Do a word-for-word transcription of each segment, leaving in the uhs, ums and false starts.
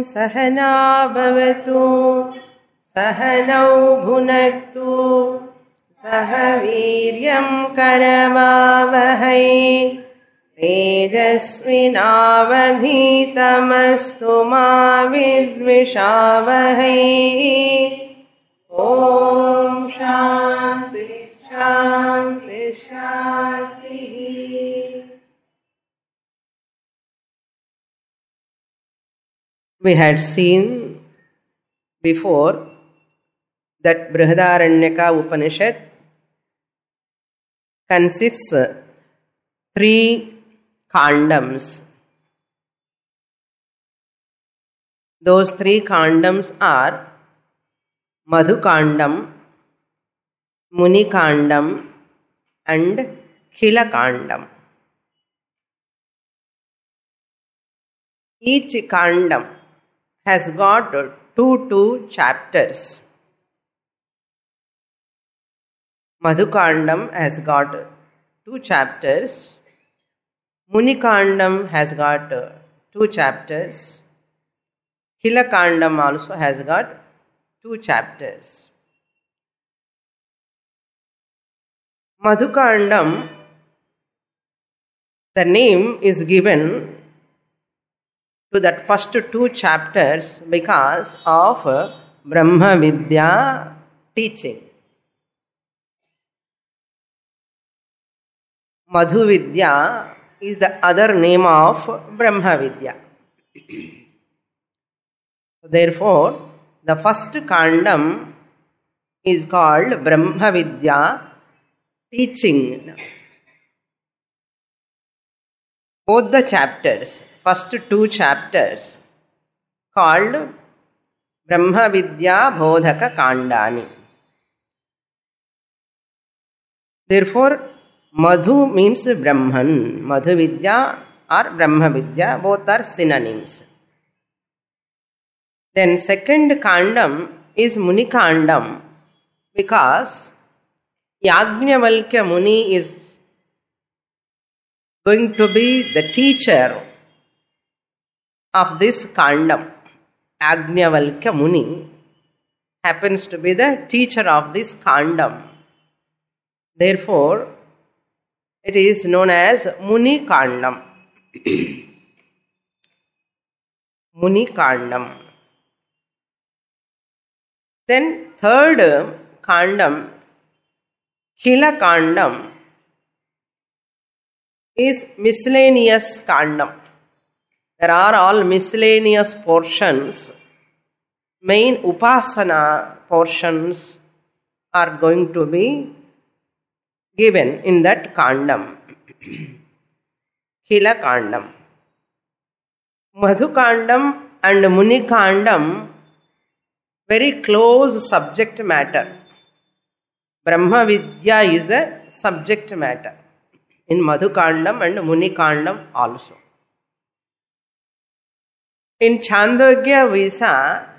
सहना भवतु सहनौ भुनक्तु सह वीर्यं करवावहै तेजस्विनावधीतमस्तु मा विद्विषावहै। ॐ शान्ति शान्ति शान्तिः। We had seen before that Brihadaranyaka Upanishad consists three kandams. Those three kandams are Madhukandam, Munikandam and Khilakandam. Each kandam has got two two chapters. Madhukandam has got two chapters. Munikandam has got two chapters. Khilakandam also has got two chapters. Madhukandam, the name is given to that first two chapters because of Brahma Vidya teaching. Madhu Vidya is the other name of Brahma Vidya. Therefore, the first kandam is called Brahma Vidya teaching. Both the chapters, first two chapters, called Brahma Vidya Bodhaka Kandani. Therefore, Madhu means Brahman. Madhu Vidya or Brahma Vidya, both are synonyms. Then second kandam is Munikandam because Yajnavalkya Muni is going to be the teacher of this kandam. Yajnavalkya Muni happens to be the teacher of this kandam. Therefore, it is known as Munikandam. Munikandam. Then third kandam, Khilakandam, is miscellaneous kandam. There are all miscellaneous portions. Main upasana portions are going to be given in that kandam. Khilakandam. Madhukandam and Munikandam, very close subject matter. Brahma Vidya is the subject matter in Madhukandam and Munikandam also. In Chandogya Visa,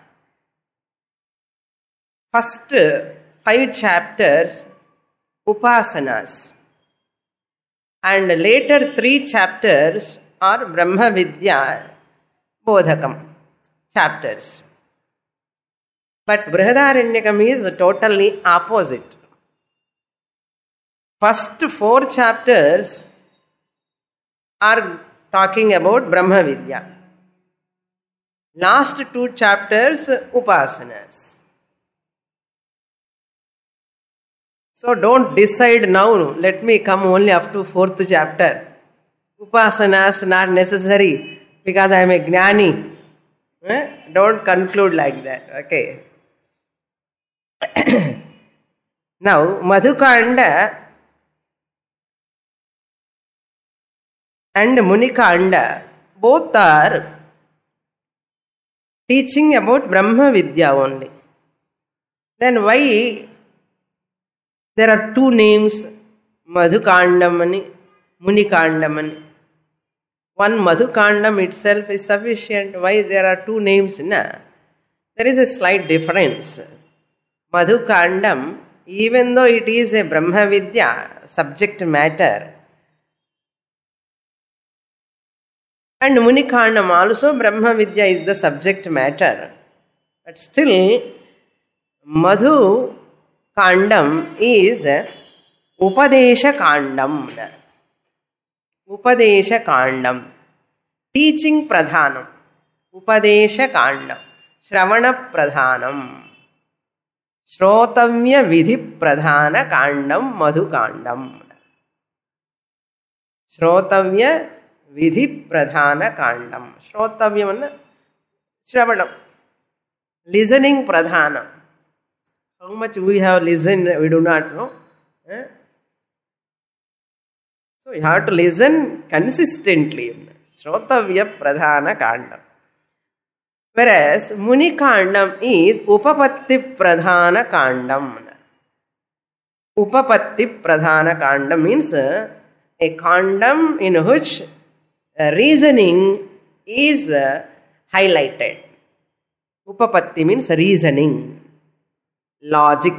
first five chapters Upasanas and later three chapters are Brahma Vidya Bodhakam chapters. But Brihadaranyakam is totally opposite. First four chapters are talking about Brahma Vidya. Last two chapters, Upasanas. So don't decide now, let me come only up to fourth chapter. Upasanas not necessary because I am a Jnani. Eh? Don't conclude like that. Okay. Now, Madhukanda and Munikanda both are teaching about Brahma Vidya only. Then why there are two names, Madhukandamani, Munikandamani? One Madhukandam itself is sufficient. Why there are two names? Na? There is a slight difference. Madhukandam, even though it is a Brahma Vidya subject matter, And Munikandam also, Brahma Vidya is the subject matter. But still, Madhu Kandam is Upadesha Kandam. Upadesha Kandam. Teaching Pradhanam. Upadesha Kandam. Shravana Pradhanam. Shrotavya Vidhi Pradhana Kandam Madhu Kandam. Shrotavya Vidhi Pradhana Kandam. Shrotavya manna Shravanam. Listening Pradhanam. How much we have listened, we do not know. Eh? So you have to listen consistently. Shrotavya Pradhana Kandam. Whereas Muni Kandam is Upapatti Pradhana Kandam. Upapatti Pradhana Kandam means a kandam in which reasoning is highlighted. Upapatti means reasoning, logic.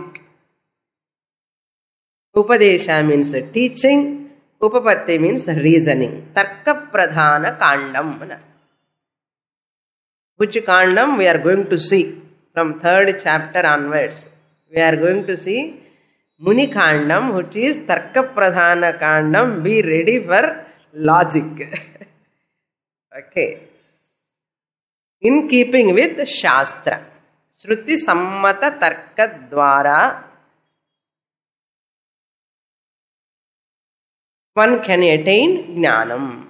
Upadesha means teaching. Upapatti means reasoning. Tarka Pradhana Kandam. Which Kandam we are going to see from third chapter onwards. We are going to see Muni Kandam, which is Tarka Pradhana Kandam. Be ready for logic. Okay. In keeping with Shastra. Shruti Sammata Tarka Dwara. One can attain Jnanam.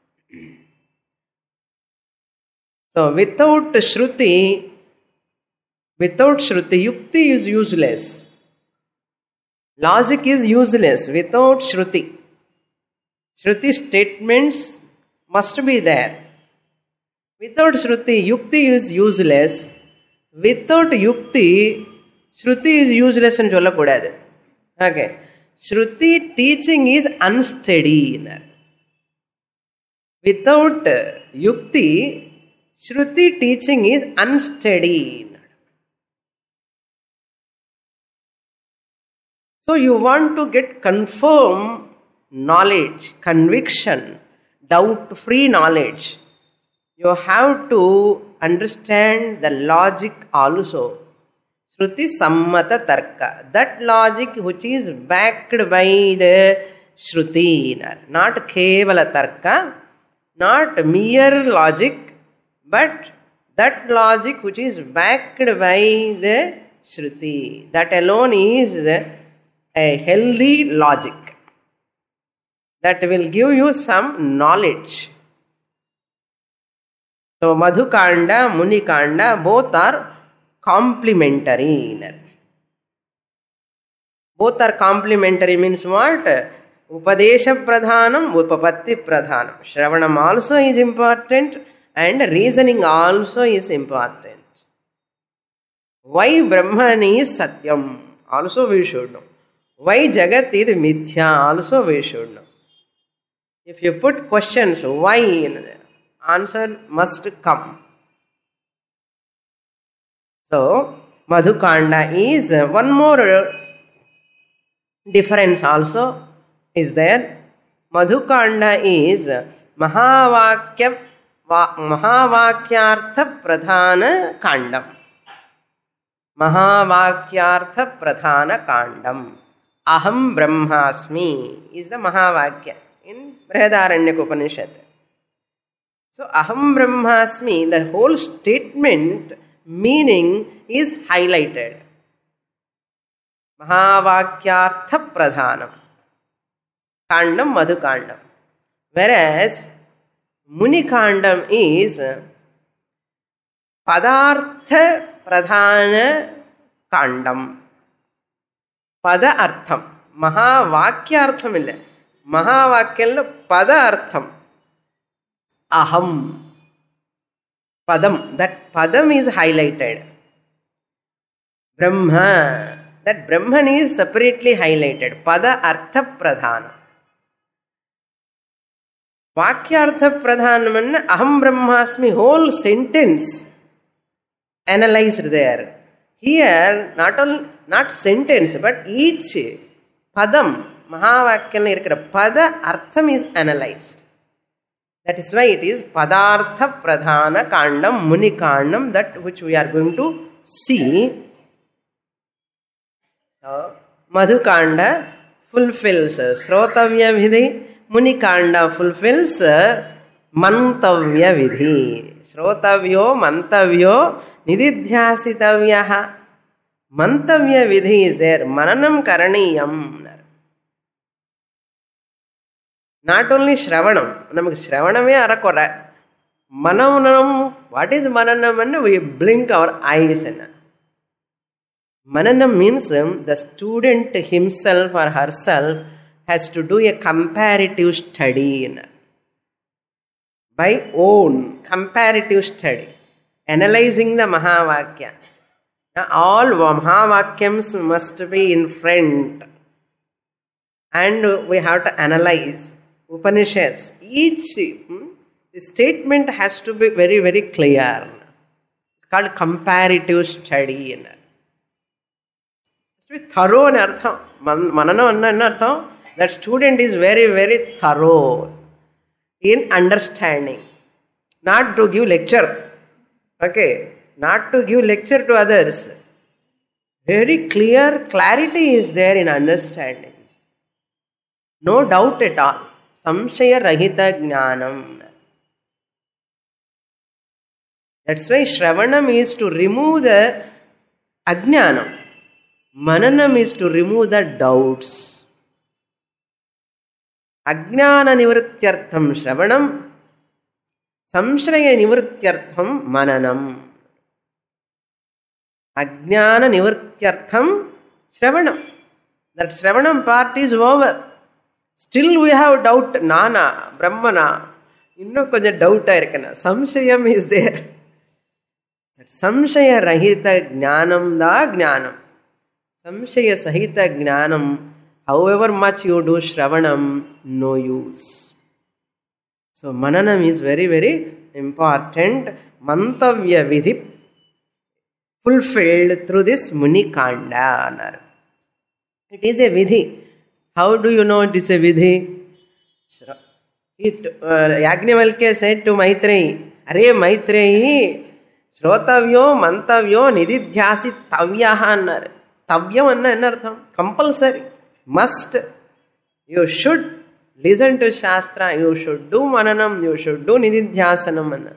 So without Shruti, without Shruti, Yukti is useless. Logic is useless without Shruti. Shruti statements must be there. Without Shruti, Yukti is useless. Without Yukti, Shruti is useless and solla kudadu. Okay. Shruti teaching is unsteady. Without Yukti, Shruti teaching is unsteady. So you want to get confirm knowledge, conviction, doubt-free knowledge. You have to understand the logic also. Shruti Sammata Tarka. That logic which is backed by the Shruti. Not Kevala Tarka, not mere logic, but that logic which is backed by the Shruti. That alone is a healthy logic. That will give you some knowledge. So Madhu Kanda, Muni Kanda, both are complementary. Both are complementary means what? Upadesha Pradhanam, Upapatti Pradhanam. Shravanam also is important and reasoning also is important. Why Brahman is Satyam? Also we should know. Why Jagat is Mithya? Also we should know. If you put questions, why in there? Answer must come. So, Madhukanda is uh, one more difference also is there. Madhukanda is Mahavakya va, Mahavakyartha Pradhana Kandam. Mahavakyartha Pradhana Kandam. Aham Brahmasmi is the Mahavakya in Brihadaranyaka Upanishad. So, Aham Brahmasmi, the whole statement meaning is highlighted. Mahavakyartha Pradhanam. Kandam Madhu Kandam. Whereas Muni Kandam is Padartha Pradhana Kandam. Pada Artham. Mahavakyartham illa. Mahavakyalla Pada Artham. Aham. Padam. That Padam is highlighted. Brahma. That Brahman is separately highlighted. Pada Artha Pradhana. Vakyartha Pradhanam, Aham Brahmasmi, whole sentence analyzed there. Here, not all, not sentence, but each Padam, Mahavakyana irukra Pada Artham is analyzed. That is why it is Padartha Pradhana Kandam, Muni Kandam, that which we are going to see. So, Madhukanda fulfills Srotavya Vidhi, Munikanda fulfills Mantavya Vidhi. Srotavyo, Mantavyo, Nididhyasitavyaha. Mantavya Vidhi is there. Mananam Karaniyam. Not only Shravanam. Namak Shravaname arakora. Mananam. What is Mananam? And we blink our eyes. Mananam means the student himself or herself has to do a comparative study. By own comparative study. Analyzing the Mahavakya. Now, all Mahavakyams must be in front. And we have to analyze Upanishads. Each hmm, the statement has to be very, very clear. It's called comparative study. It must be thorough in artham. Manana in artham. That student is very, very thorough in understanding. Not to give lecture. Okay. Not to give lecture to others. Very clear clarity is there in understanding. No doubt at all. Samshaya Rahita Jnanam. That's why Shravanam is to remove the Ajnanam. Mananam is to remove the doubts. Ajnana Nivrityartham Shravanam. Samshaya Nivrityartham Mananam. Ajnana Nivrityartham Shravanam. That Shravanam part is over. Still we have doubt. Nana, Brahmana. Inno konja doubt irukana. Samshayam is there. That Samshaya Rahita Jnanam da Jnanam. Samshaya Sahita Jnanam. However much you do Shravanam, no use. So Mananam is very, very important. Mantavya Vidhi fulfilled through this Muni Kanda. It is a Vidhi. How do you know it is a Vidhi? It, uh, Yajnavalkya said to Maitreyi, Are Maitreyi, Shrotavyo, Mantavyo, Nididhyasi Tavyaha. Tavyam anna enartham? Compulsory. Must. You should listen to Shastra. You should do Mananam. You should do Nididhyasanam. Anna.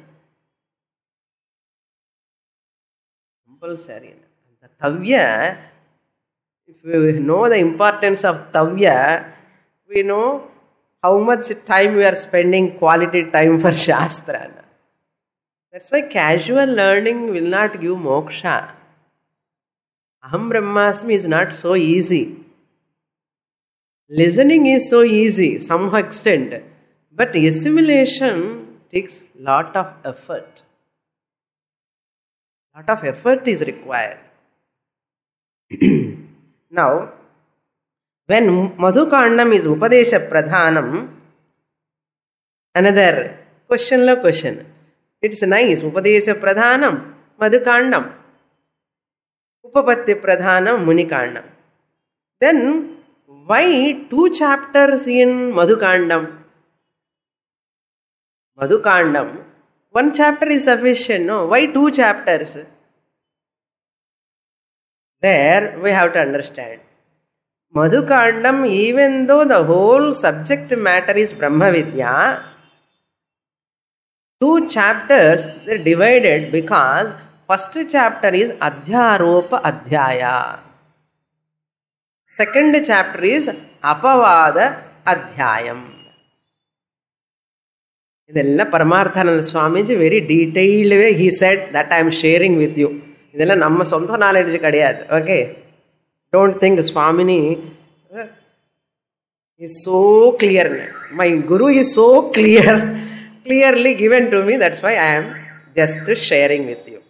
Compulsory. The Tavya, if we know the importance of Tavya, we know how much time we are spending, quality time for Shastra. That's why casual learning will not give moksha. Aham Brahmasmi is not so easy. Listening is so easy, some extent. But assimilation takes lot of effort. Lot of effort is required. Now, when Madhukandam is Upadesha Pradhanam, another question la question. It's nice. Upadesha Pradhanam, Madhukandam. Upapatti Pradhanam, Munikandam. Then, why two chapters in Madhukandam? Madhukandam, one chapter is sufficient, no? Why two chapters? There we have to understand. Madhukandam, even though the whole subject matter is Brahma Vidya, two chapters they are divided because first chapter is Adhyaropa Adhyaya. Second chapter is Apavada Adhyayam. Idella Paramarthananda Swamiji very detailed way he said that I am sharing with you. Idella namma sontha knowledge kadiyadu. Okay. Don't think Swamini is so clear. My Guru is so clear, clearly given to me. That's why I am just sharing with you.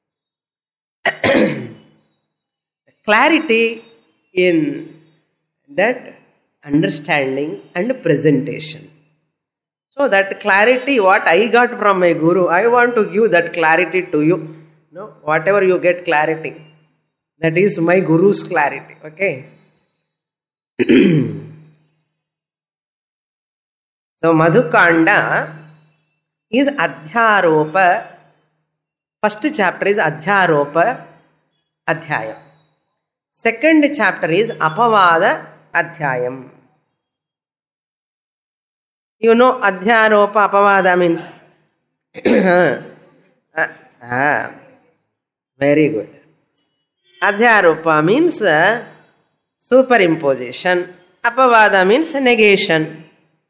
Clarity in that understanding and presentation. So that clarity, what I got from my Guru, I want to give that clarity to you. No, whatever you get clarity, that is my Guru's clarity. Okay. So Madhukanda is Adhyaropa. First chapter is Adhyaropa Adhyayam. Second chapter is Apavada Adhyayam. You know Adhyaropa Apavada means? ah, very good. Adhyaropa means uh, superimposition. Apavada means negation.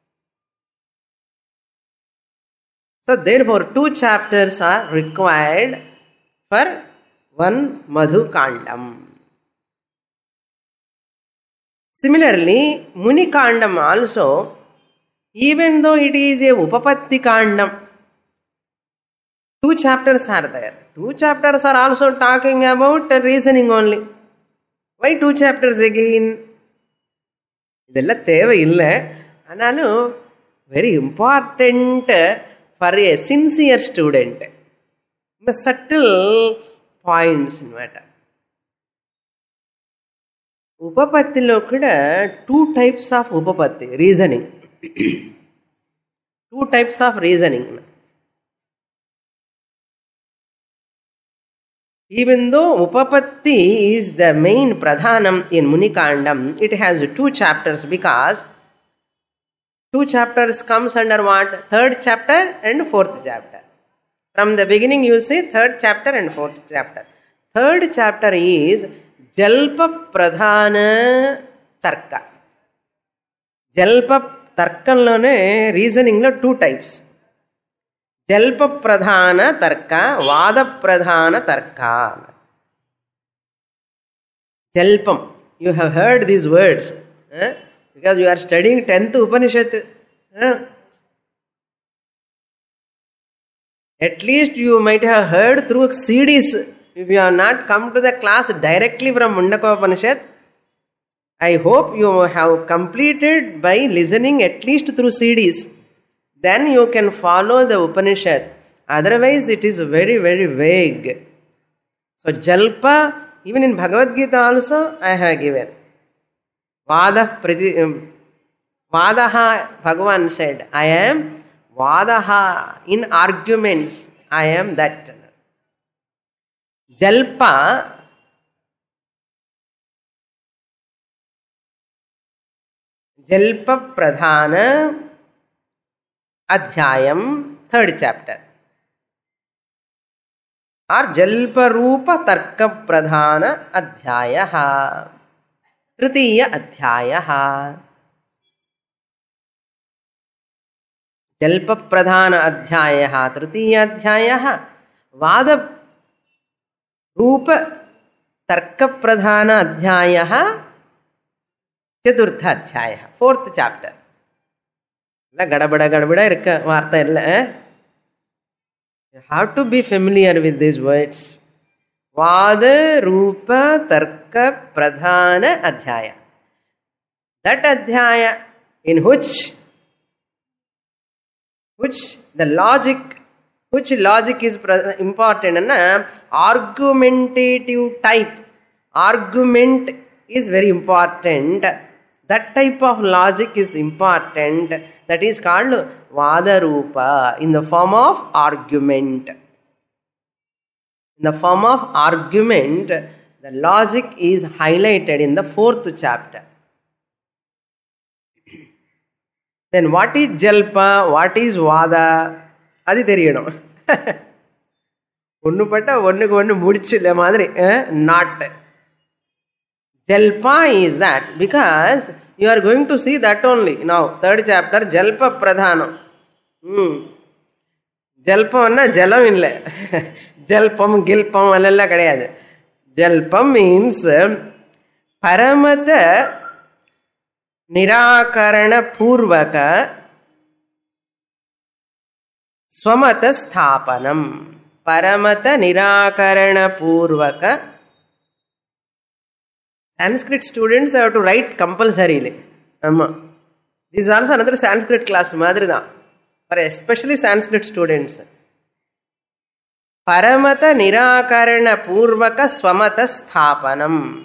So therefore two chapters are required for one Madhu Kandam. Similarly, Muni Kandam also, even though it is a Upapatti Kandam, two chapters are there. Two chapters are also talking about reasoning only. Why two chapters again? ಇದೆಲ್ಲ தேவை இல்லை. ஆனாலும் very important for a sincere student. The subtle points అన్నమాట. ఉపపత్తిలో కూడా two types of ఉపపత్తి, reasoning. two types of reasoning. Even though Upapatti is the main pradhanam in Munikandam, it has two chapters because two chapters comes under what? Third chapter and fourth chapter. From the beginning you see third chapter and fourth chapter. Third chapter is Jalpa Pradhana Tarka. Jalpa Tarkanlone reasoning lo two types. Jalpa Pradhana Tarka, Vada Pradhana Tarka. Jalpam. You have heard these words. Eh? Because you are studying tenth Upanishad. Eh? At least you might have heard through C Ds. If you have not come to the class directly from Mundaka Upanishad, I hope you have completed by listening at least through C Ds. Then you can follow the Upanishad. Otherwise it is very, very vague. So Jalpa, even in Bhagavad Gita also I have given. Vada Prati, Vadaha, Bhagavan said, I am Vadaha. In arguments, I am that. Jalpa, Jalpa Pradhana Adhyayam, third chapter. Or Jalpa Rupa Tarka Pradhana Adhyayaha, Tritiya Adhyayaha. Jalpa Pradhana Adhyayaha, Tritiya Adhyayaha, Vada Rupa Tarka Pradhana Adhyayaha, Chaturtha Adhyayaha, fourth chapter. Gadabada gadabada irukka vaartha illa. You have to be familiar with these words. Vada Rupa Tarka Pradhana Adhyaya. That Adhyaya in which which the logic, which logic is important, and argumentative type. Argument is very important. That type of logic is important. That is called Vada Rupa, in the form of argument. In the form of argument, the logic is highlighted in the fourth chapter. Then what is Jalpa, what is Vada? Adi theriyadum. Onnu patta onnuku onnu mudichilla madri, not. Jalpa is that because you are going to see that only. Now, third chapter, Jalpa Pradhanam. Hmm. Jalpam anna jalam illa. Jalpam, Gilpam, allella kadayadu. Jalpam means Paramata Nirakarana Purvaka Swamata Sthapanam. Paramata Nirakarana Purvaka. Sanskrit students have to write compulsorily. Amma. This is also another Sanskrit class, Madrida, for especially Sanskrit students. Paramata Nirakarana Purvaka Swamata Sthapanam.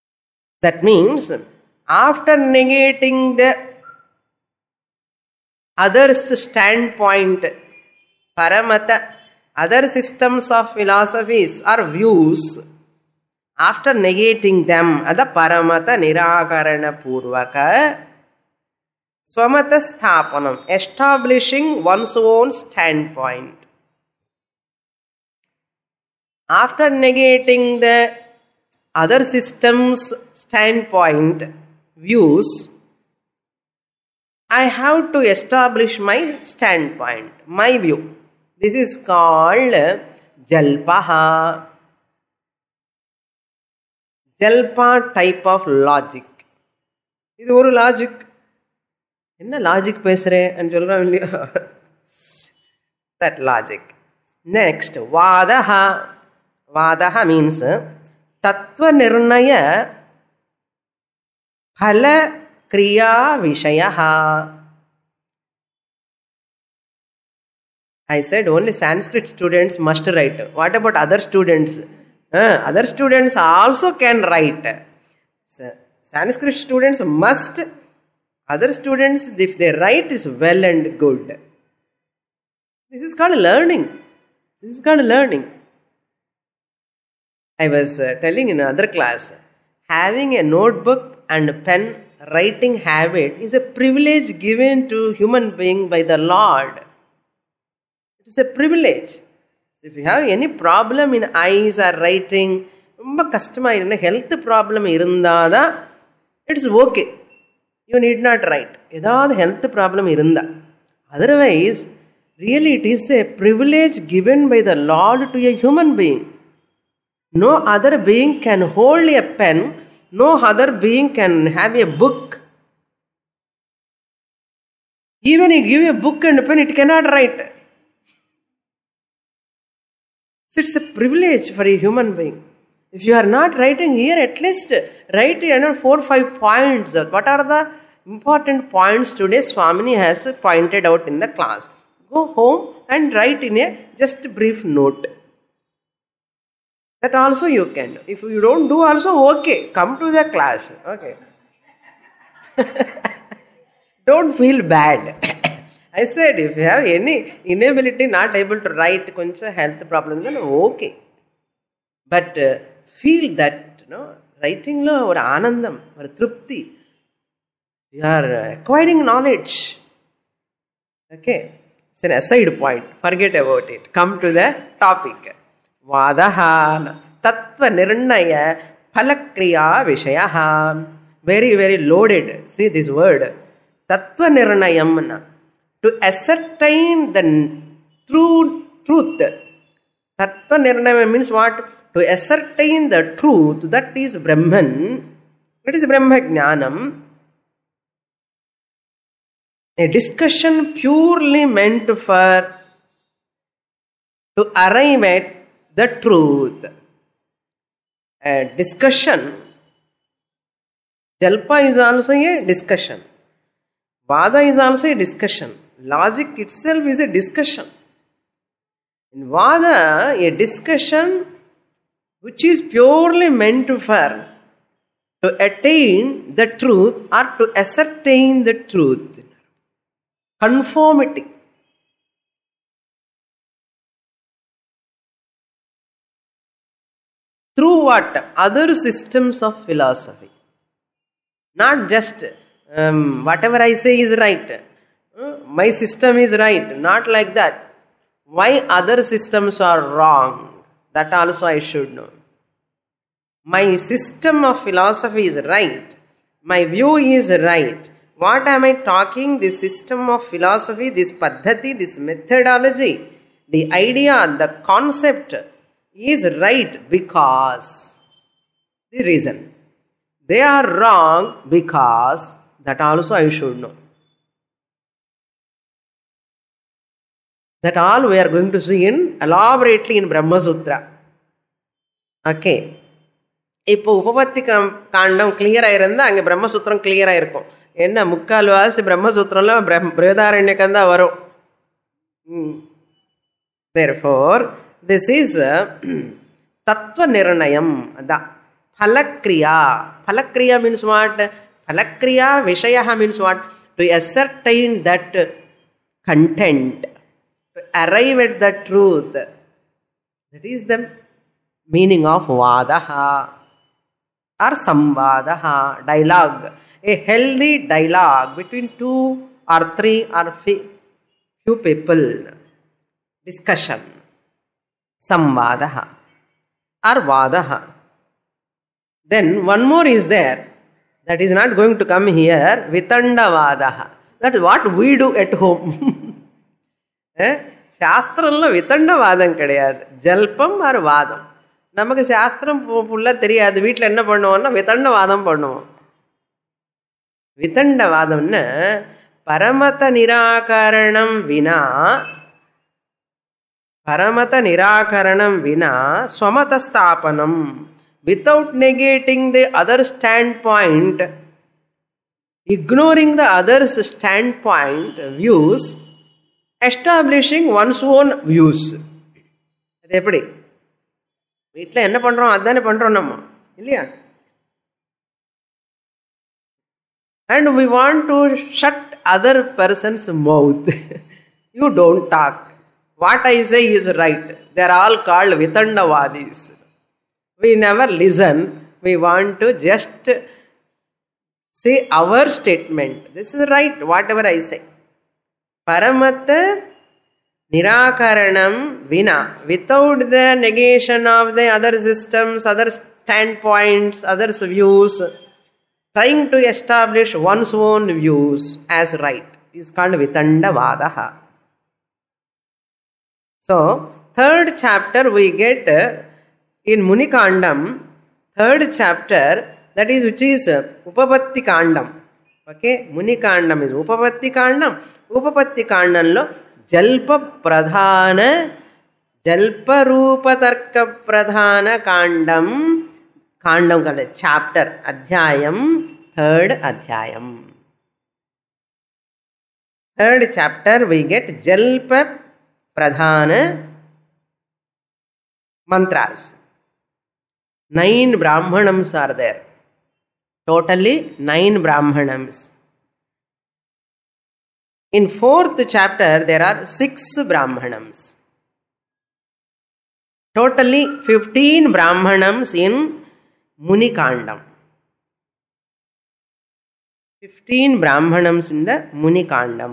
That means, after negating the others' standpoint, paramata, other systems of philosophies or views, after negating them, ada paramata nirakarana purvaka swamata sthapanam, establishing one's own standpoint. After negating the other systems' standpoint, views, I have to establish my standpoint, my view. This is called jalpaha. Jalpa type of logic. This is one logic. Enna logic pesre and solra that logic. Next, vadaha. Vadaha means tattva nirnaya phala kriya vishayaha. I said only Sanskrit students must write. What about other students? Uh, other students also can write. Sanskrit students must. Other students, if they write, is well and good. This is called learning. This is called learning. I was uh, telling in another class, having a notebook and pen writing habit is a privilege given to human being by the Lord. It is a privilege. If you have any problem in eyes or writing, health problem, it is okay. You need not write. Edha health problem irunda. Otherwise, really it is a privilege given by the Lord to a human being. No other being can hold a pen. No other being can have a book. Even if you give a book and a pen, it cannot write. So it's a privilege for a human being. If you are not writing here, at least write you know, four or five points. What are the important points today Swamini has pointed out in the class? Go home and write in a just brief note. That also you can do. If you don't do also, okay. Come to the class. Okay. Don't feel bad. I said, if you have any inability, not able to write, koncha health problem, then okay. But uh, feel that, you know, writing lo or anandam or trupti. You are acquiring knowledge. Okay. It's an aside point. Forget about it. Come to the topic. Vadaha tattva nirnaya phalakriya vishayaha. Very, very loaded. See this word. Tattva nirnayam. To ascertain the true truth. Tattva nirnayam means what? To ascertain the truth. That is Brahman. That is Brahma Jnanam. A discussion purely meant for to arrive at the truth. A discussion. Jalpa is also a discussion. Vada is also a discussion. Logic itself is a discussion. In Vada, a discussion which is purely meant for to attain the truth or to ascertain the truth. Conformity. Through what? Other systems of philosophy. Not just um, whatever I say is right. Uh, my system is right. Not like that. Why other systems are wrong? That also I should know. My system of philosophy is right. My view is right. What am I talking? This system of philosophy, this paddhati, this methodology, the idea, the concept is right because the reason. They are wrong because that also I should know. That all we are going to see in elaborately in Brahma Sutra. Okay. இப்போ உபபத்தி காண்டம் கிளியரா இருந்தா அங்க பிரம்மசூத்திரம் கிளியரா இருக்கும். என்ன முக்கால்வாசி பிரம்மசூத்திரம்ல பிரயோதாரண்யக்கம் தான் வரும். Therefore, this is tattva nirnayam. That phalakriya. Phalakriya means what? Phalakriya vishayaha means what? To ascertain that content, to arrive at the truth. That is the meaning of vadaha or samvadaha, dialogue. A healthy dialogue between two or three or few people. Discussion. Samvadaha or vadaha. Then one more is there. That is not going to come here. Vitandavadaha. That is what we do at home. eh? Shastramla vitandavadam kadiyadu. Jalpam or vadam. நமக்கு சாஸ்திரம் ஃபுல்லா தெரியாது. வீட்டில் என்ன பண்ணுவோம்னா விதண்டவாதம் பண்ணுவோம். விதண்டவாதம்னா பரமத நிராகரணம் வினா பரமத நிராகரணம் வினா ஸ்வமத ஸ்தாபனம். Without negating the other standpoint, ignoring the other's standpoint, views, establishing one's own views. அது எப்படி? வீட்டில் என்ன பண்றோம் அதுதானே பண்றோம் நம்ம, இல்லையா? And we want to shut other person's mouth. You don't talk. What I say is right. They are all called Vitandavadis. We never listen. We want to just say our statement. This is right, whatever I say. Paramata Nirakaranam Vina. Without the negation of the other systems, other standpoints, others' views, trying to establish one's own views as right is called Vitandavadaha. So, third chapter we get in Munikandam, third chapter, that is which is Upapatti Kandam. Okay, Munikandam is Upapatti Kandam. Upapatti Kandamlo Jalpa Pradhana, Jalpa Rupa Tarka Pradhana Kandam, Kandam called chapter, Adhyayam, third Adhyayam. Third chapter we get Jalpa Pradhana mantras. Nine Brahmanams are there. Totally nine Brahmanams. In fourth chapter there are six Brahmanams. Totally fifteen Brahmanams in Munikandam. fifteen Brahmanams in the Munikandam.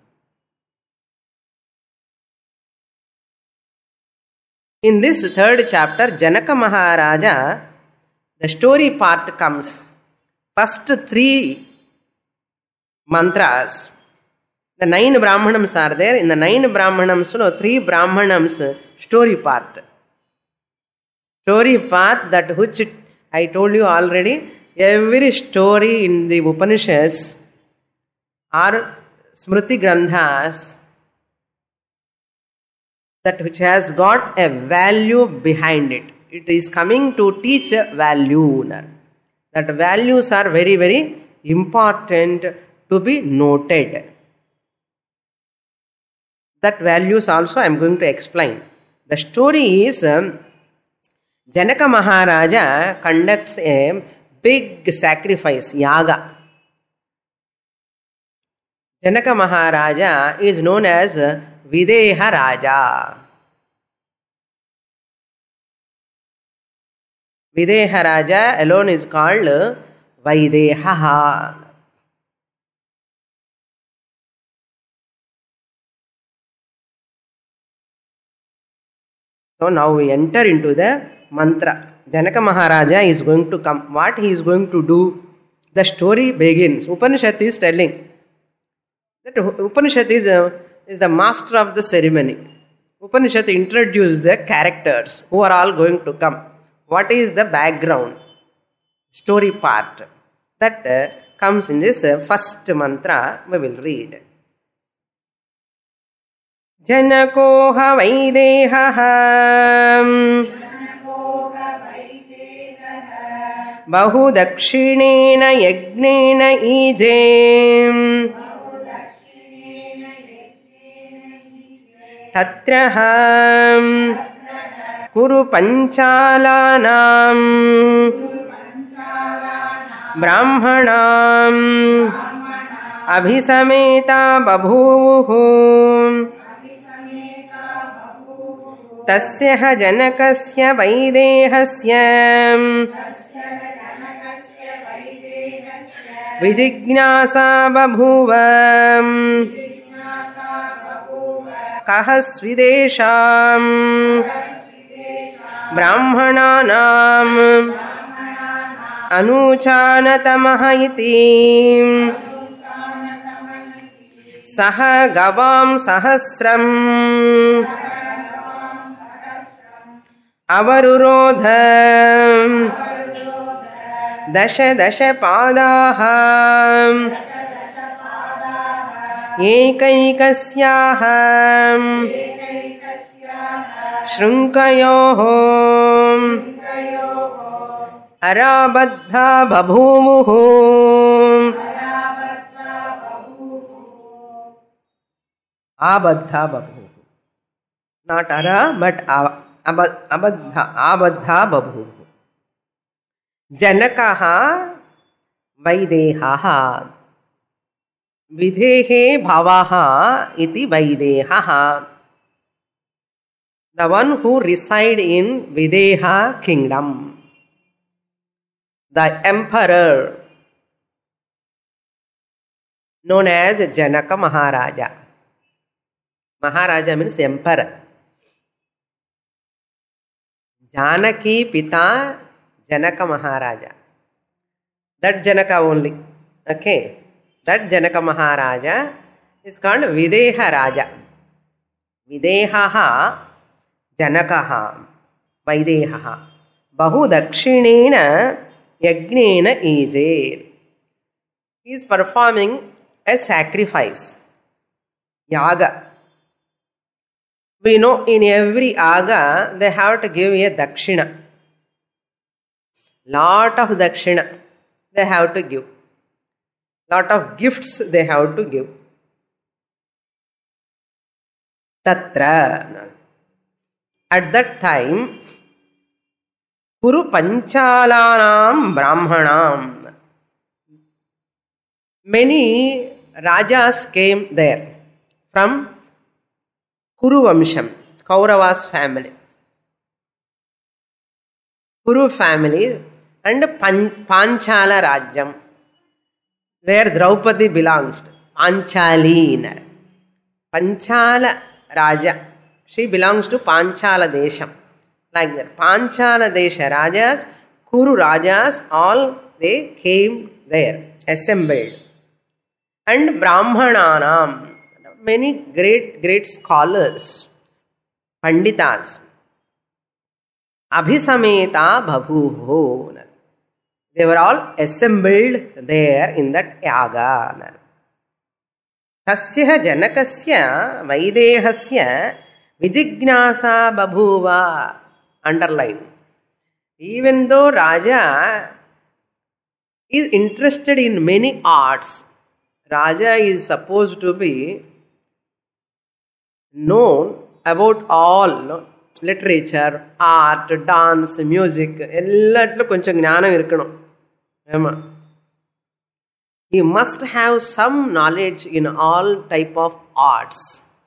In this third chapter, Janaka Maharaja, the story part comes. First three mantras, the nine Brahmanams are there. In the nine Brahmanams, no, three Brahmanams, story part. Story part that which I told you already, every story in the Upanishads or Smriti Granthas, that which has got a value behind it. It is coming to teach a value. That values are very, very important to be noted. That values also I am going to explain. The story is um, Janaka Maharaja conducts a big sacrifice, yaga. Janaka Maharaja is known as Videha Raja. Videha Raja alone is called Vaideha. So now we enter into the mantra. Janaka Maharaja is going to come. What he is going to do? The story begins. Upanishad is telling. That Upanishad is, a, is the master of the ceremony. Upanishad introduces the characters who are all going to come. What is the background? Story part. That uh, comes in this uh, first mantra we will read. Janakoha Vaideha Bahu Dakshinena Yagnena Ije Tatraham Kuru Panchalanam Brahmanam अभिसमेता बभूवुः तस्य जनकस्य वैदेहस्य विजिज्ञासा बभूव कः स्विदेशाम् ब्राह्मणानाम् अनूचानतमः इति सह गवां सहस्रम् अवरुरोध दश दश पादाः एकैकस्याः शृङ्खयोः अराबद्धा बभूवुः आबद्धा बभूवुः not ara but abadha abadha बभूवुः जनकः वैदेहः विधेहे भवः इति वैदेहः the one who reside in Videha kingdom, the emperor known as Janaka Maharaja. Maharaja means emperor. Janaki Pita Janaka Maharaja. That Janaka only. Okay. That Janaka Maharaja is called Videha Raja. Videha Janakaha Vaidehaha Bahu Dakshinena Yagnena Ejer. He is performing a sacrifice. Yaga. We know in every yaga they have to give a dakshina. Lot of dakshina they have to give. Lot of gifts they have to give. Tatra. At that time, Kuru Panchalanam Brahmanam. Many Rajas came there from Kuru Vamsham, Kaurava's family. Kuru family and Pan- Panchala Rajyam, where Draupadi belongs to. Panchalina. Panchala Raja. She belongs to Panchala Desham. Like that. Panchala Desha Rajas, Kuru Rajas, all they came there, assembled. And Brahmananam, many great, great scholars, Panditas. Abhisameta Bhabhuho. They were all assembled there in that yaga. Tasya Janakasya Vaidehasya Vijignasa Babhuva. Underline. Even though Raja is interested in many arts, Raja is supposed to be known about all, no? Literature, art, dance, music, எல்லாத்துலயும் கொஞ்சம் ஞானம் இருக்கணும். ஆமா. He must have some knowledge in all type of arts.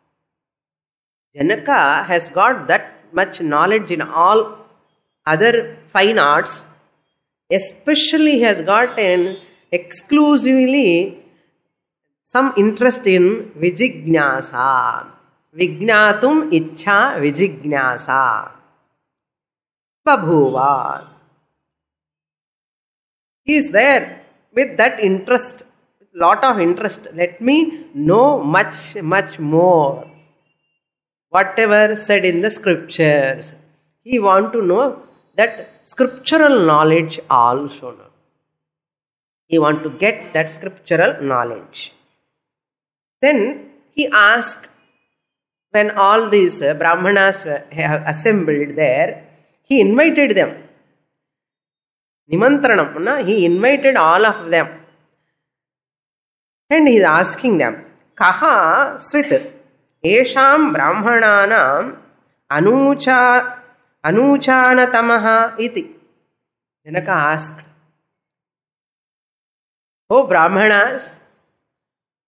Janaka has got that much knowledge in all other fine arts. Especially he has got an exclusively some interest in Vijignyasa. Vignatum Ichha Vijignyasa. Babhuva. He is there with that interest, lot of interest. Let me know much, much more. Whatever said in the scriptures. He want to know that scriptural knowledge also. He want to get that scriptural knowledge. Then he asked, when all these uh, Brahmanas were, have assembled there, he invited them. Nimantranam, na? He invited all of them. And he is asking them, Kaha Svit, Esham Brahmananam Anucha Anuchanatamaha iti. Janaka asked, Oh Brahmanas,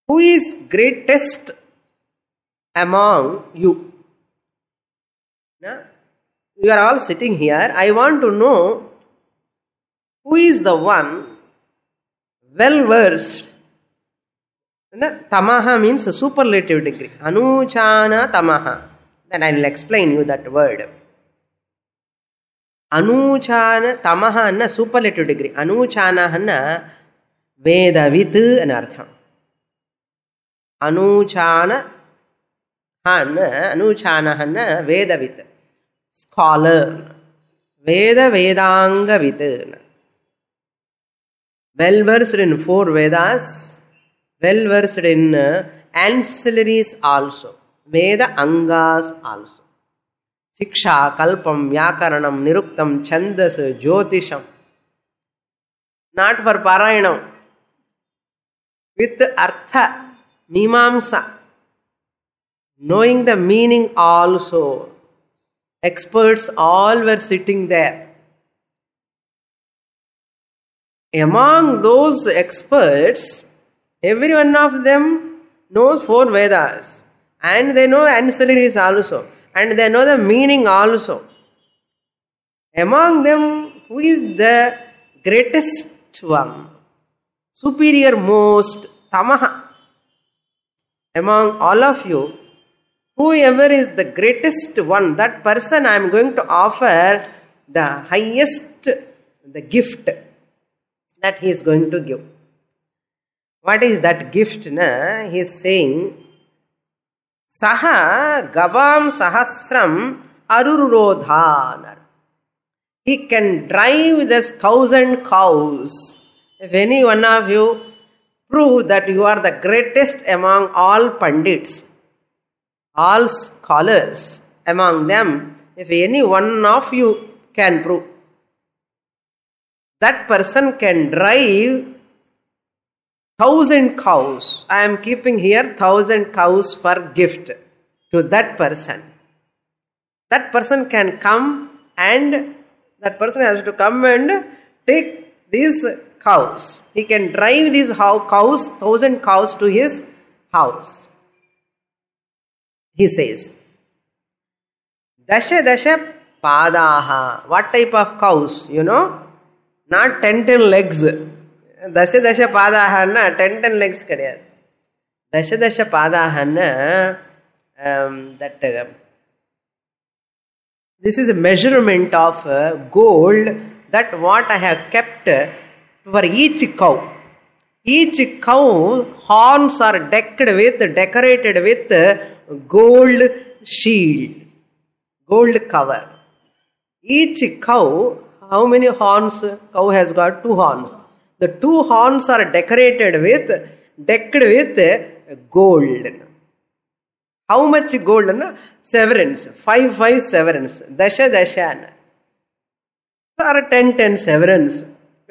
who is greatest among you? Now, you are all sitting here. I want to know who is the one well versed. Tamaha means a superlative degree. Anuchana tamaha. Then I will explain you that word. Anuchana tamaha anna superlative degree. Anuchana anna vedavit anartham. Anuchana anna anuchana anna vedavit. Scholar. Veda vedanga vid. Well versed in four Vedas. Well versed in ancillaries also. Veda angas also. Siksha, Kalpam, Vyakaranam, Niruktam, Chandas, Jyotisham. Not for Parayanam. With Artha, Mimamsa. Knowing the meaning also. Experts all were sitting there. Among those experts, every one of them knows four Vedas. And they know ancillaries also. And they know the meaning also. Among them, who is the greatest one? Superior most, Tamaha. Among all of you, whoever is the greatest one, that person I am going to offer the highest, the gift that he is going to give. What is that gift? Na? He is saying, Saha Gavam Sahasram Arurodhanar. He can drive this thousand cows. If any one of you prove that you are the greatest among all Pandits, all scholars among them, if any one of you can prove, that person can drive thousand cows. I am keeping here thousand cows for gift to that person. That person can come and that person has to come and take these cows. He can drive these cows, thousand cows to his house. He says, Dasha Dasha Padaha. What type of cows? You know? Not ten ten legs. Dasha Dasha Padaha, ten ten legs. Dasha Dasha Padaha, um, that uh, this is a measurement of uh, gold that what I have kept for each cow. Each cow horns are decked with, decorated with gold shield, gold cover. Each cow, how many horns? Cow has got two horns. The two horns are decorated with, decked with gold. How much gold? Severance. Five, five severance. Dasha, dasha. So are ten, ten severance.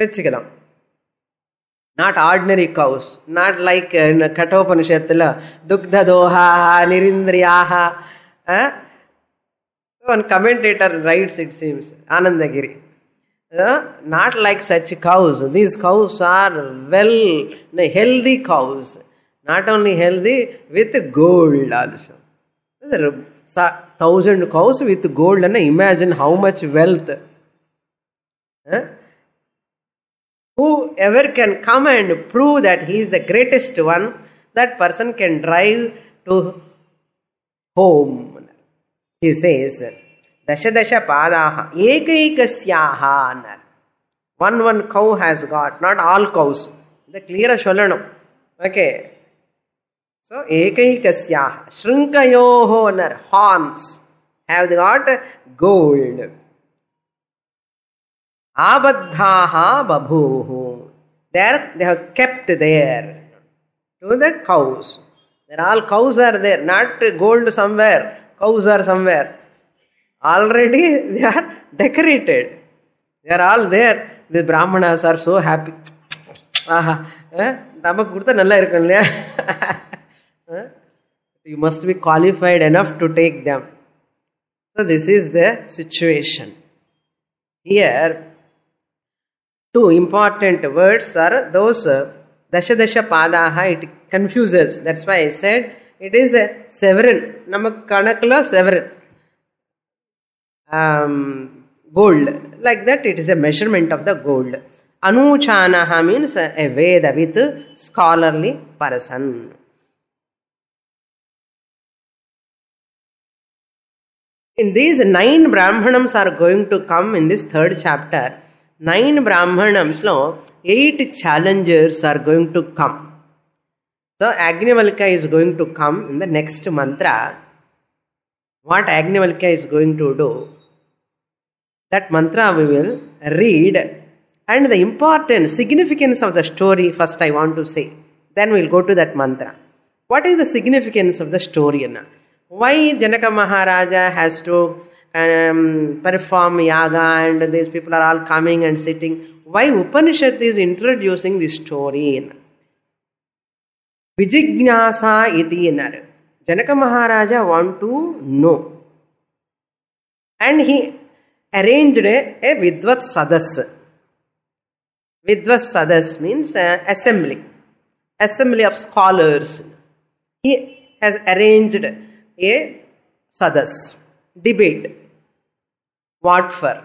Not ordinary cows. Not like in Kathopanishadla. Dugdha doha, nirindriyaha. Huh? One commentator writes, it seems, Anandagiri. Uh, not like such cows. These cows are well, healthy cows. Not only healthy, with gold also. Thousand cows with gold, and imagine how much wealth. Huh? Whoever can come and prove that he is the greatest one, that person can drive to home. He says, Dasha Dasha Padaha Ekaikasyaha. One one cow has got, not all cows. The clear Sholanam. Okay. So Ekaikasyaha. Shrinkayoho horns have got gold. Abadhaha babhuhu. There they have kept there to the cows. There all cows are there, not gold somewhere. Cows are somewhere. Already they are decorated. They are all there. The Brahmanas are so happy. Aha. You must be qualified enough to take them. So this is the situation. Here, two important words are those Dasha Dasha Padaha. It confuses. That's why I said it is a severin. Namak kanakla severin. Um, gold. Like that, it is a measurement of the gold. Anuchanaha means a Veda with scholarly person. In these nine Brahmanams are going to come in this third chapter. Nine Brahmanams, no, eight challengers are going to come. So Agnivalkya is going to come in the next mantra. What Agnivalkya is going to do, that mantra we will read, and the important significance of the story first I want to say. Then we will go to that mantra. What is the significance of the story? Why Janaka Maharaja has to um, perform yaga and these people are all coming and sitting? Why Upanishad is introducing this story? Vijignyasa iti enar. Janaka Maharaja want to know. And he arranged a, a Vidvat Sadas. Vidvat Sadas means uh, assembly. Assembly of scholars. He has arranged a Sadas. Debate. What for?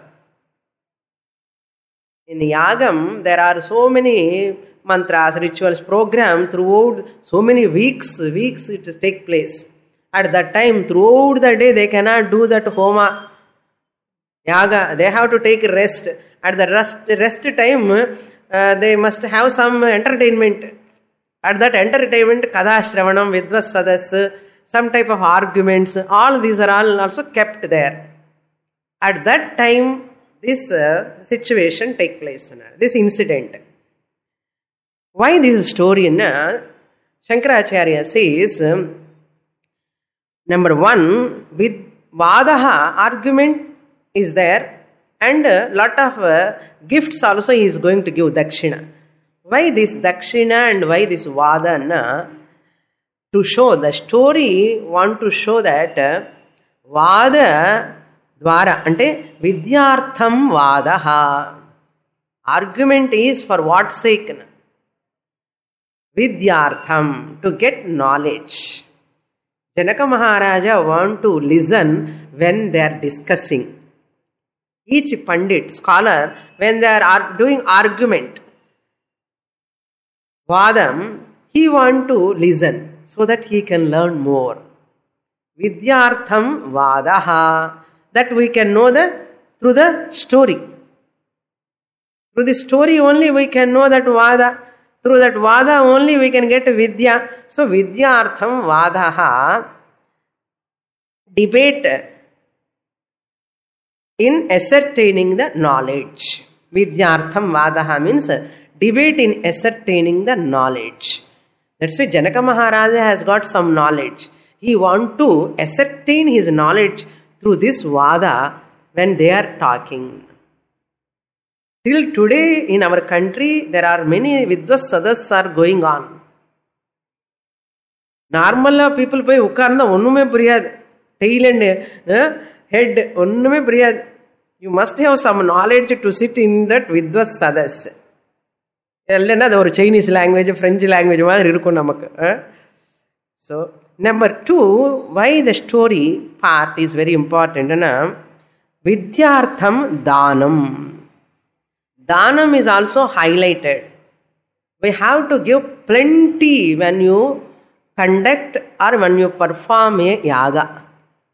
In Yagam, there are so many mantras, rituals, program throughout so many weeks, weeks it take place. At that time, throughout the day, they cannot do that homa, yaga. They have to take rest. At the rest, rest time, uh, they must have some entertainment. At that entertainment, Kada Shravanam, Vidvas Sadas, some type of arguments, all these are all also kept there. At that time, this uh, situation take place, this incident. Why this story? Na? Shankaracharya says, um, number one, with Vadaha, argument is there, and a lot of uh, gifts also he is going to give Dakshina. Why this Dakshina and why this Vada? Na? To show, the story want to show that uh, Vada Dwara, ante Vidyartham Vadaha. Argument is for what sake? Na? Vidyartham, to get knowledge. Janaka Maharaja want to listen when they are discussing. Each Pandit, scholar, when they are doing argument, Vadam, he want to listen so that he can learn more. Vidyartham Vadaha, that we can know the through the story. Through the story only we can know that Vada. Through that Vada only we can get Vidya. So Vidyartham Vadaha, debate in ascertaining the knowledge. Vidyartham Vadaha means debate in ascertaining the knowledge. That's why Janaka Maharaja has got some knowledge. He wants to ascertain his knowledge through this Vada when they are talking. Till today in our country, there are many Vidvas Sadas are going on. Normal people pay ukarna onnume puriyad. Tail and uh, head onnume puriyad. You must have some knowledge to sit in that Vidvas Sadas. Or Chinese language, French language. So, number two, why the story part is very important. Vidyartham Danam. Danam is also highlighted. We have to give plenty when you conduct or when you perform a yaga.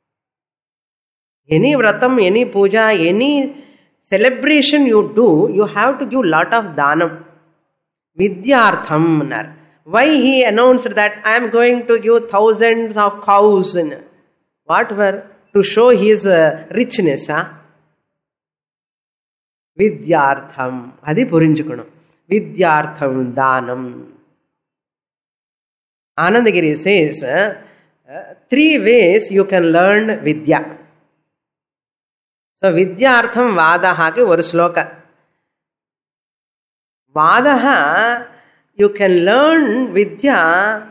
Any vratam, any puja, any celebration you do, you have to give lot of danam. Vidyartham. Why he announced that I am going to give thousands of cows? What were? To show his uh, richness. Huh? Vidyartham. Adi purinchukunam. Vidyartham Danam. Anandagiri says, uh, uh, three ways you can learn Vidya. So, Vidyartham Vadaha ke one sloka. Vadaha, you can learn Vidya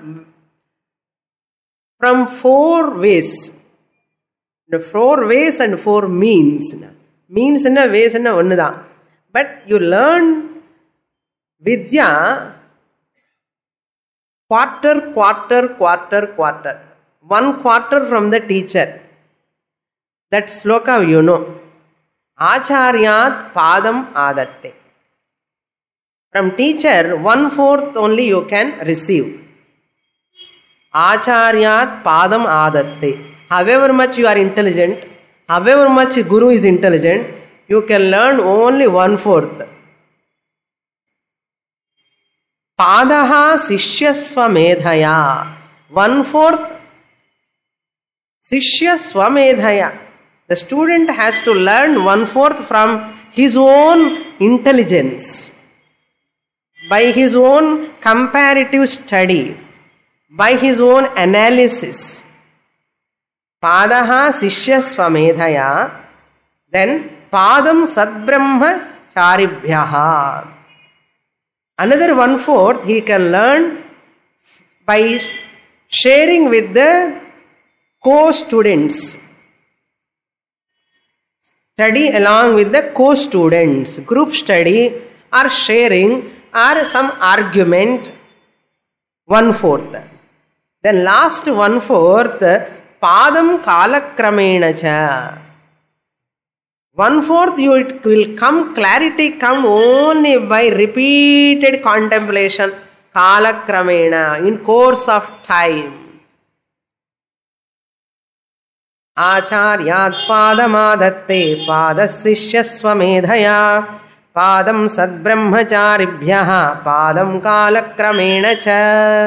from four ways. The four ways and four means. Means and ways and one da. But you learn Vidya Quarter, quarter, quarter, quarter. One quarter from the teacher. That sloka you know. Acharyat padam adatte. From teacher, one fourth only you can receive. Acharyat padam adatte. However much you are intelligent, however much Guru is intelligent, you can learn only one fourth. Padaha sishyasva medhaya. One fourth sishyasva medhaya. The student has to learn one fourth from his own intelligence, by his own comparative study, by his own analysis. Padaha sishyasva medhaya. Then padam sadbrahma charibhyaha. Another one fourth he can learn by sharing with the co-students. Study along with the co-students. Group study or sharing or some argument. One fourth. Then last one fourth, padam kalakramena cha. One fourth you it will come, clarity come only by repeated contemplation. Kalakramena, in course of time. Acharyat padamadatte padasishyasva medhaya padam sadbrahmacharibhyaha padam kalakramena cha.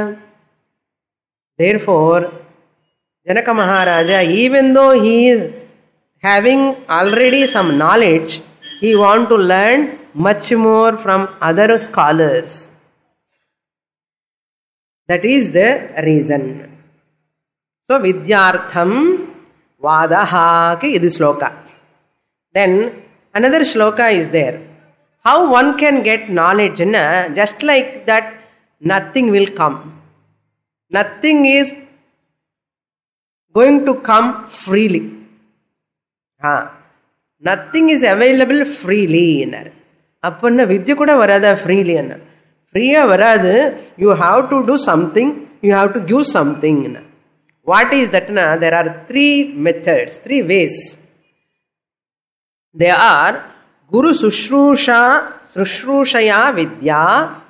Therefore, Janaka Maharaja, even though he is having already some knowledge, he want to learn much more from other scholars. That is the reason. So, Vidyartham Vadaha ki idi sloka. Then another sloka is there. How one can get knowledge? Na? Just like that, nothing will come. Nothing is going to come freely. Ha. Nothing is available freely. Appanna vidya kuda varada freely. Freya varadu, you have to do something, you have to give something. What is that? Na? There are three methods, three ways. They are Guru Sushrusha, Sushrushaya Vidya,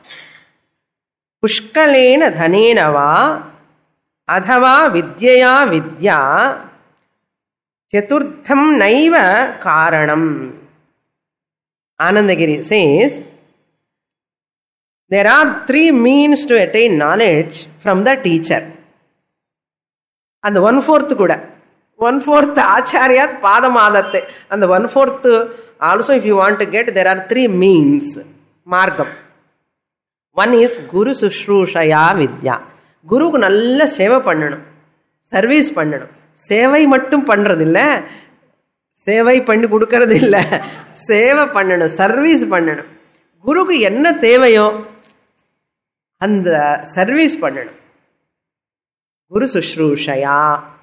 Pushkalena Dhanenava, Adhava Vidyaya Vidya, Chaturtham Naiva Karanam. Anandagiri says, there are three means to attain knowledge from the teacher. And the one-fourth kuda. One-fourth acharyat padamadatte. And the one-fourth also if you want to get, there are three means. Margam. One is Guru Sushrushaya Vidya. Guru ku nalla seva pannanum. Service pannanum. Sevai mattum pandradilla. Sevai panni kudukaradilla. Seva pannanum. Service pannanum. Guru ku enna thevayo and service pannanum. Guru Sushrushaya.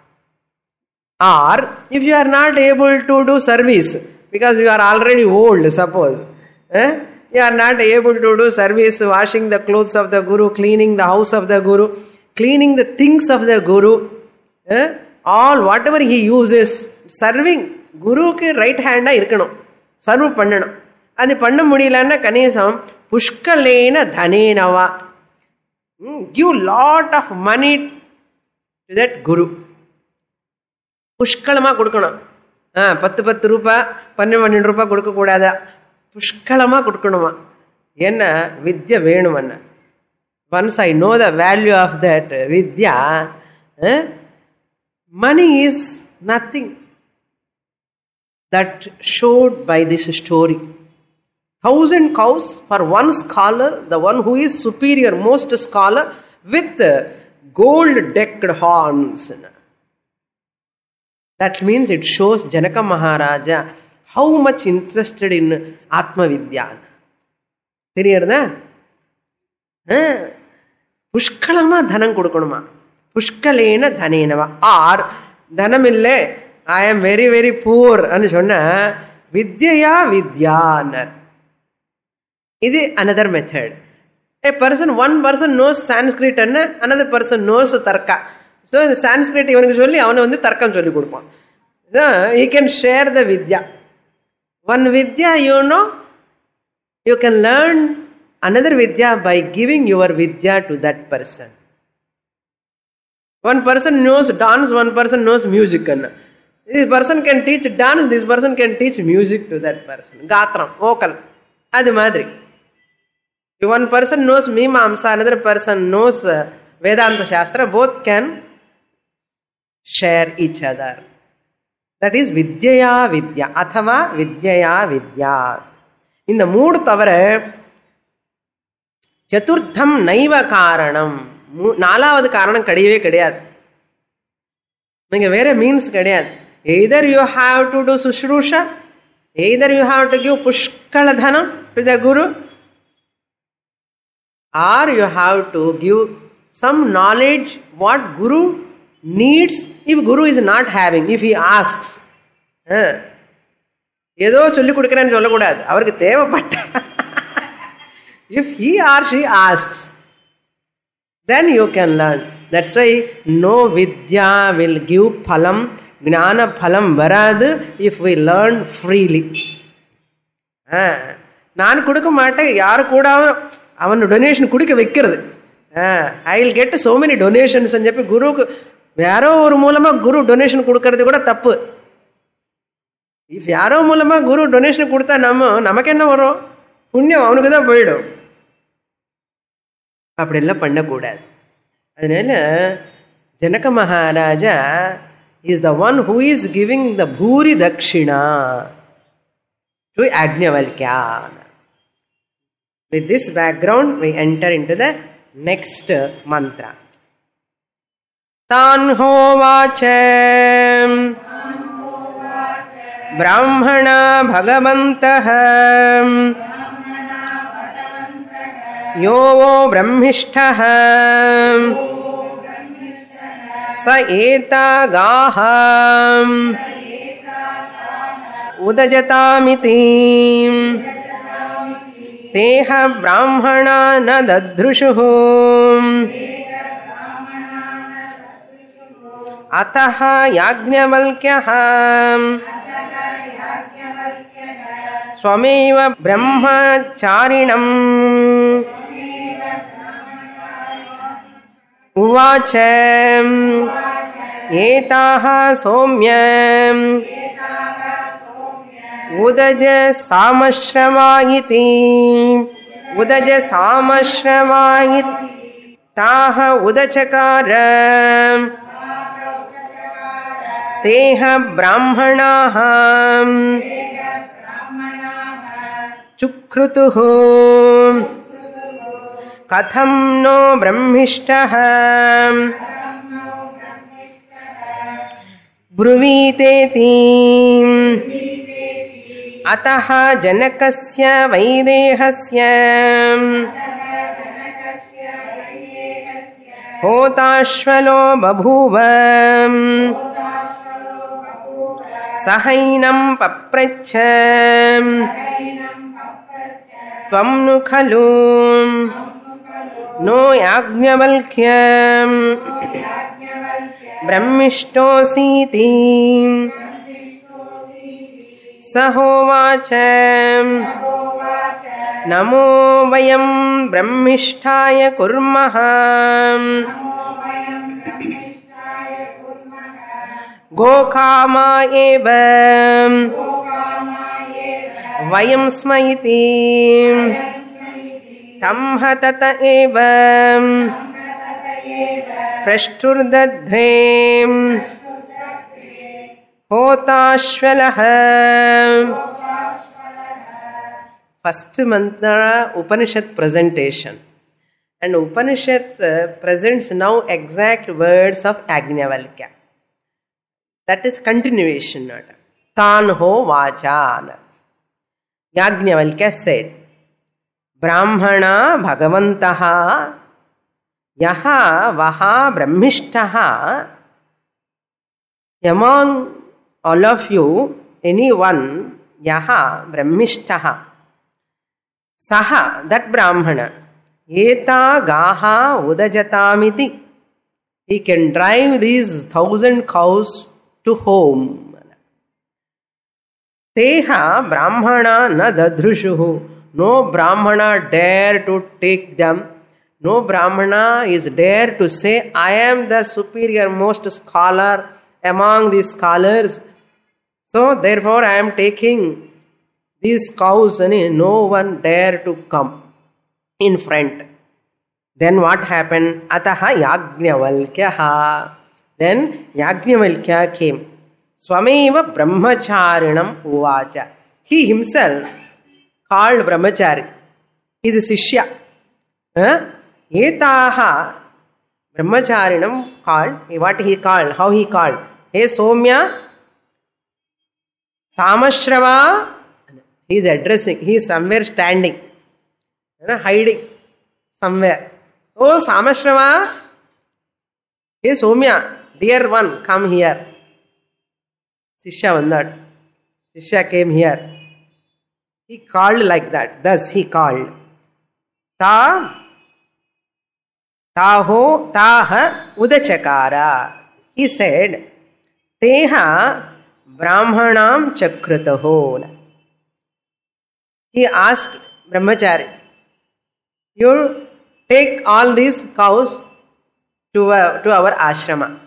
Or if you are not able to do service because you are already old, suppose eh? you are not able to do service, washing the clothes of the Guru, cleaning the house of the Guru, cleaning the things of the Guru, eh? all whatever he uses, serving Guru ke right hand irkanum, serve pannanum. Adi panna mudiyalana kanisam pushkalena dhanenava. Give lot of money to that Guru. புஷ்கலமா கொடுக்கணும். பத்து பத்து ரூபாய் பன்னெண்டு பன்னெண்டு ரூபாய் கொடுக்க கூடாதா, புஷ்கலமா கொடுக்கணுமா. என்ன வித்யா வேணும். Once I know the value of that வித்யா, money is nothing. That showed by this story. Thousand cows for one scholar, the one who is superior, most scholar, with gold decked horns. That means it shows Janaka Maharaja how much interested in Atma Vidya. Theriyarda? Pushkalama dhanam kodukonuma. Pushkalena dhanenava. Or dhanamille, I am very very poor anu sonna Vidyaya Vidyanar. This is another method. A person, one person knows Sanskrit and another person knows Tarka. So the Sanskrit ivanukku solli avanu vandu Tarkam solli kodupaan. So he can share the vidya. One vidya you know, you can learn another vidya by giving your vidya to that person. One person knows dance, one person knows music. This person can teach dance, this person can teach music to that person. Gatram, vocal. Adi madri. If one person knows Mimamsa, another person knows uh, Vedanta Shastra, both can share each other. That is Vidyaya Vidya. Athava Vidyaya Vidya. In the mood tavara, Chaturtham Naiva Karanam. Nalavad Karanam Kadiyave Kadiyad. Ninga vera means Kadiyad. Either you have to do Sushrusha, either you have to give Pushkala Dhanam to the Guru, or you have to give some knowledge what Guru needs if Guru is not having, if he asks. Edo cholli kudikiran sollakudadu, avarku thevapatta. If he or she asks, then you can learn. That's why no vidya will give phalam, gnana phalam varadu if we learn freely. Naan kudukka maata yaru kuda avanu donation kudikka vekkiradu. I will get so many donations ani cheppi guru yaro oru moolama guru donation kudukkradhu kuda tappu. If yaro moolama guru donation kudutha namma namakenna varum punyam avanukku da poidum. அப்படியெல்லாம் பண்ணக்கூடாது. அதனால Janaka Maharaja is the one who is giving the bhuri dakshina to Yajnavalkya. With this background, we enter into the next mantra. Tan hovacha brahmana bhagavantah यो वो ब्रह्मिष्ठः स एता गाः उदजतामिति Teh ब्राह्मणा न ददृशुः अतः याज्ञवल्क्यः स्वमेव ब्रह्मचारिणम् उवाच एताः सौम्य उदज सामश्रवायिति उदज सामश्रवायिति ताः उदचकार तेह ब्राह्मणाः चुक्रुतुः कथं नो ब्रह्मिष्ठः ब्रुवीतेति अतः जनकस्य वैदेहस्य होताश्वलो बभूव सहैनं पप्रच्छ त्वं नु खलु नो याज्ञवल्क्यं ब्रह्मिष्ठोऽसीति स होवाच नमो वयं ब्रह्मिष्ठाय कुर्मः गोकामा एव वयं स्म इति तं हतत एव प्रष्टुर्दध्रे होताश्वलः. First mantra Upanishad presentation, and Upanishad uh, presents now exact words of Yajnavalkya. That is continuation. Tan ho vachan. Yajnavalkya said, Brahmana bhagavantaha yaha vaha brahmishtaha. Among all of you, anyone, yaha brahmishtaha, saha, that Brahmana, Eta gaha udajatamiti. He can drive these thousand cows to home. Teha brahmana na dadhrushuhu. No brahmana dare to take them. No brahmana is dare to say, I am the superior most scholar among the scholars. So therefore I am taking these cows, and no one dare to come in front. Then what happened? Ataha Yajnavalkyaha. Then Yajnavalkya came. Swameva brahmacharinam uvacha. He himself called brahmachari. He is a sishya. Huh? Etaha brahmacharinam called. What he called? How he called? Hey Somya, Samashrava. He is addressing. He is somewhere standing. You know, hiding somewhere. Oh Samashrava. Hey Somya, dear one, come here. Sishya Vandad. Sishya came here. He called like that. Thus he called. Ta Taho Taha Udachakara. He said, Teha Brahmanam Chakrataho. He asked Brahmachari, you take all these cows to, uh, to our ashrama.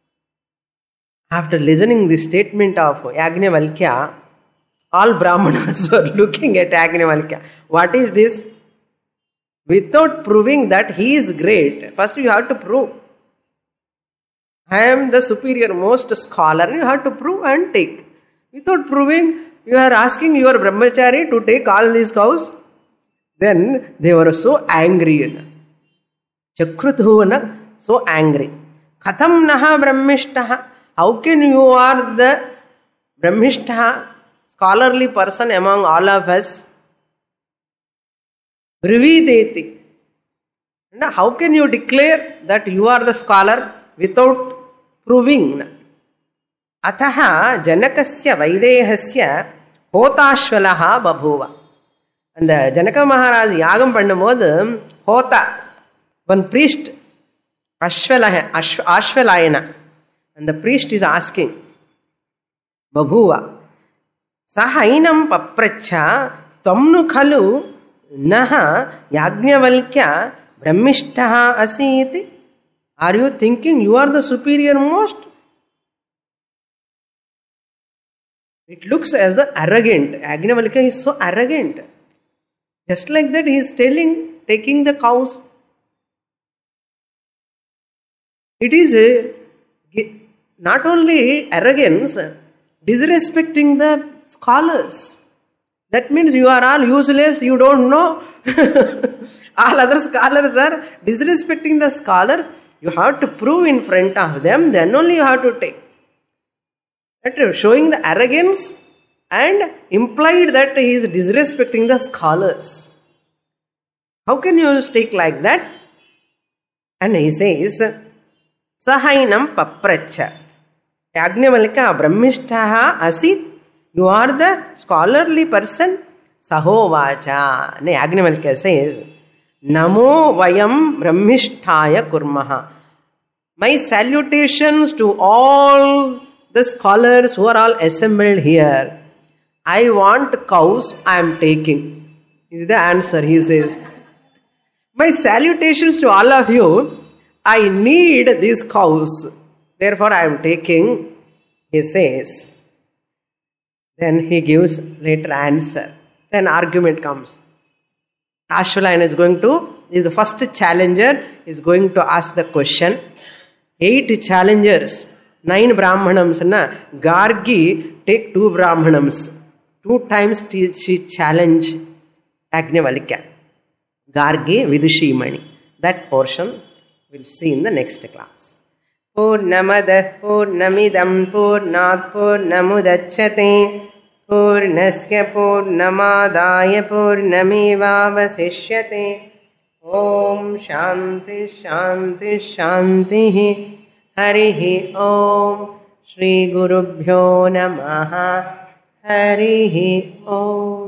After listening this statement of Yajnavalkya, all Brahmanas were looking at Yajnavalkya. What is this? Without proving that he is great, first you have to prove. I am the superior most scholar, you have to prove and take. Without proving, you are asking your brahmachari to take all these cows. Then they were so angry. Chakruthu, so angry. Katham naha brahmishtaha. How can you are the brahmishtaha, scholarly person among all of us? Brivideti. How can you declare that you are the scholar without proving? Ataha Janakasya Vaidehasya Hotashvalaha Babhuva. And the Janaka Maharaj Yagam Pandamodam Hota, one priest, Ashvalaya, Ashvalayana. And the priest is asking, Babhuva, Sahainam Papracha Tamnu Khalu Naha Yajnavalkya Brahmishtaha Asiti. Are you thinking you are the superior most? It looks as the arrogant. Yajnavalkya is so arrogant. Just like that, he is telling, taking the cows. It is a, not only arrogance, disrespecting the scholars. That means you are all useless, you don't know. All other scholars are disrespecting the scholars. You have to prove in front of them, then only you have to take. That showing the arrogance and implied that he is disrespecting the scholars. How can you speak like that? And he says, Sahainam papracha. Yajnavalkya brahmishtaha asit. You are the scholarly person. Sahovacha. Yajnavalkya says, Namo vayam brahmishtaya kurmaha. My salutations to all the scholars who are all assembled here. I want cows, I am taking. This is the answer, he says. My salutations to all of you. I need these cows. Therefore I am taking, he says. Then he gives later answer. Then argument comes. Ashvalayana is going to, is the first challenger, is going to ask the question. Eight challengers, nine Brahmanams, na Gargi take two Brahmanams. Two times she challenged Yajnavalkya. Gargi Vidushimani. That portion we'll see in the next class. Purnamadah Purnamidam Purnat Purnamudachyate Purnasya Purnamadaya Purnamevavasishyate. Om Shanti Shanti Shanti Harihi Om Shri Gurubhyo Namaha Harihi Om.